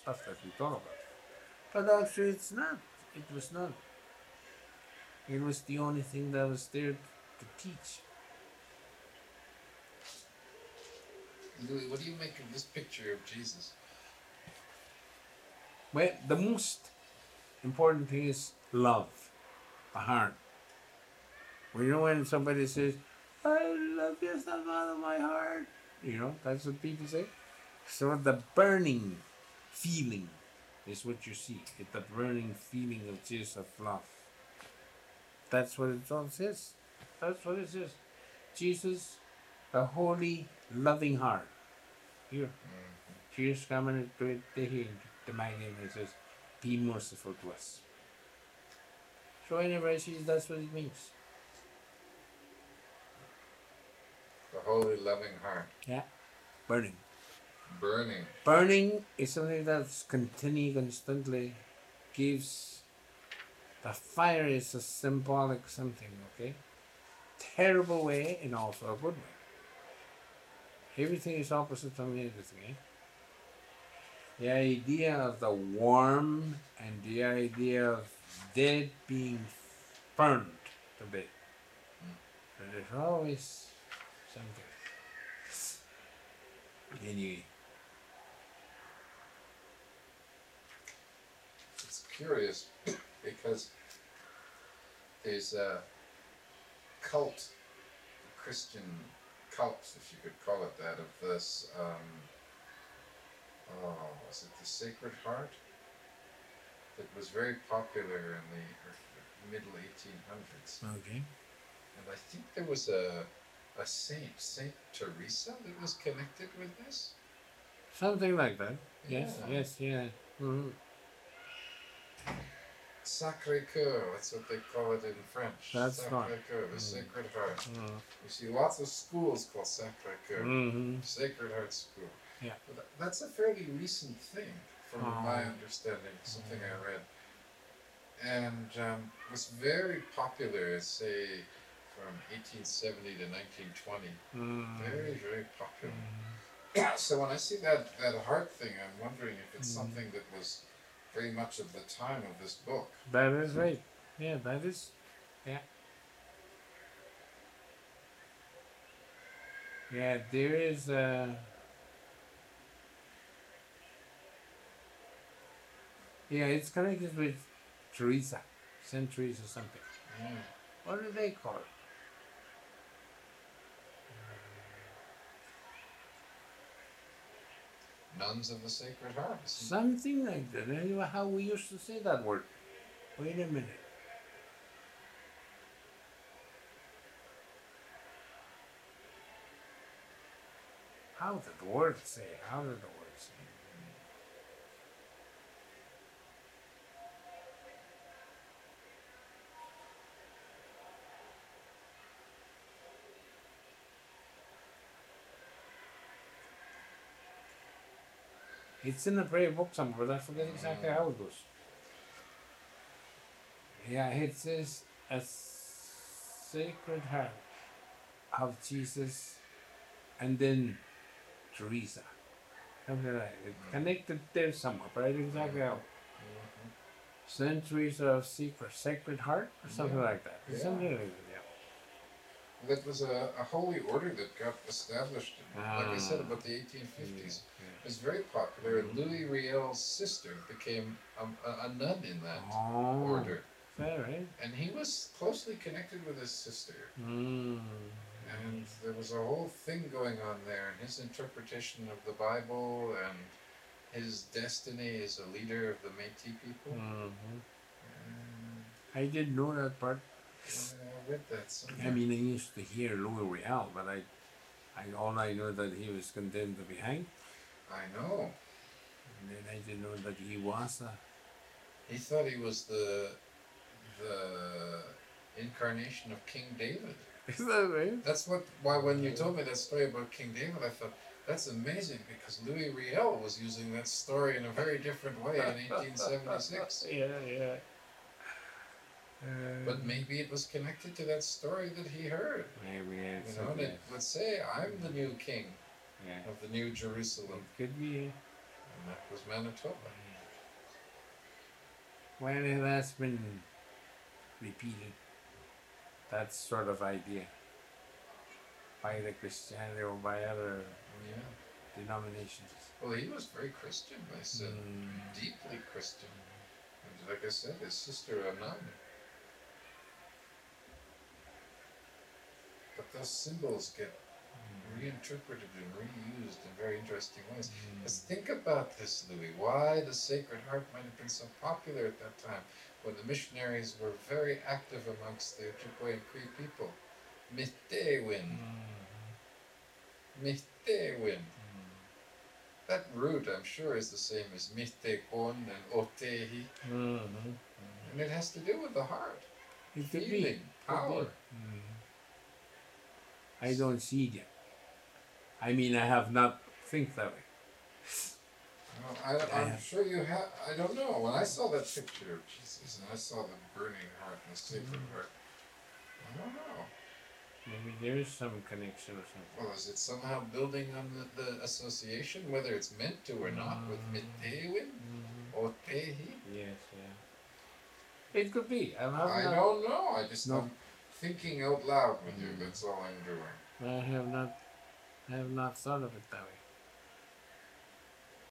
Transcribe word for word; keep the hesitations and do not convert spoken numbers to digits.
stuff that we talk about. But actually, it's not. It was not. It was the only thing that was there to teach. Louis, what do you make of this picture of Jesus? Well, the most important thing is love, the heart. Well, you know when somebody says, I love you so out of my heart, you know, that's what people say. So the burning feeling is what you see. It's the burning feeling of Jesus of love. That's what it all says. That's what it says. Jesus, the holy, loving heart. Here. Jesus coming to it, the my name and says, be merciful to us. So whenever I see that's what it means. The holy, loving heart. Yeah. Burning. Burning. Burning is something that's continually, constantly gives. The fire is a symbolic something, okay? Terrible way and also a good way. Everything is opposite from everything, eh? The idea of the warm and the idea of dead being burned to death. And there's always something. Anyway. It's curious because there's a cult, a Christian cult, if you could call it that, of this, um, oh, was it the Sacred Heart? That was very popular in the middle eighteen hundreds. Okay. And I think there was a, a saint, Saint Teresa, that was connected with this. Something like that. Yes, Yeah. yes, yeah. Mm-hmm. Sacré-Cœur, that's what they call it in French. That's right. Sacré-Cœur, the Mm. Sacred Heart. Mm. You see lots of schools called Sacré-Cœur. Mm-hmm. Sacred Heart School. Yeah. But that, that's a fairly recent thing, from Oh. my understanding, something I read. And um, was very popular, say, from eighteen seventy to nineteen twenty. Mm. Very, very popular. Mm. So when I see that, that heart thing, I'm wondering if it's Mm. something that was very much of the time of this book. That is right. Yeah, that is. Yeah. Yeah, there is a. Yeah, it's connected with Teresa, Saint Teresa or something. Mm. What do they call it? Nuns of the Sacred Heart. isn't it? Something like that. I don't know how we used to say that word. Wait a minute. How did the word say? How did the word say? It's in a prayer book somewhere, but I forget exactly how it goes. Yeah, it says a sacred heart of Jesus and then Teresa. Something like that. It's connected there somewhere, but I don't exactly how. Mhm. Saint Teresa of Secret, Sacred Heart or something Yeah. like that. Yeah. Something like that, yeah. That was a, a holy order that got established, in, like I said, Ah. about the eighteen fifties. Yeah. It was very popular, and Louis Riel's sister became a, a, a nun in that Oh, order. fair, right? And he was closely connected with his sister. Mm. And there was a whole thing going on there, and his interpretation of the Bible and his destiny as a leader of the Métis people. Mhm. Um, I didn't know that part. I read that somewhere. I mean, I used to hear Louis Riel, but I, I all I know that he was condemned to be hanged, I know. and then I didn't know that he was a. He thought he was the the incarnation of King David. Is that right? That's what why when you told me that story about King David, I thought that's amazing because Louis Riel was using that story in a very different way in eighteen seventy-six. Yeah, yeah. Uh, But maybe it was connected to that story that he heard. maybe You it's know, and okay. it would say, "I'm the new king Yeah, of the new Jerusalem." it could be. and that was Manitoba. When it has been repeated, that sort of idea by the Christianity or by other Yeah. denominations. Well, he was very Christian, I said. Mm. Deeply Christian. And like I said, his sister, a nun. But those symbols get reinterpreted and reused in very interesting ways. Let's think about this, Louis. Why the Sacred Heart might have been so popular at that time, when the missionaries were very active amongst the Ojibwe and Cree people. Mitewin. Mitewin. That root, I'm sure, is the same as Mitekon and Otehi. Mm-hmm. And it has to do with the heart. It could Feeling, be. power. Mm. I don't see it. I mean, I have not think that way. Well, I, I'm sure you have. I don't know. When I saw that picture of Jesus and I saw the burning heart and the sacred Mm. heart, I don't know. Maybe there is some connection or something. Well, is it somehow building on the, the association, whether it's meant to or not, with Mitewin Mm-hmm. or Tehi? Yes, yeah. It could be. I'm I not, don't know. I just No. I'm thinking out loud with you. Mm. That's all I'm doing. I have not. I have not thought of it that way.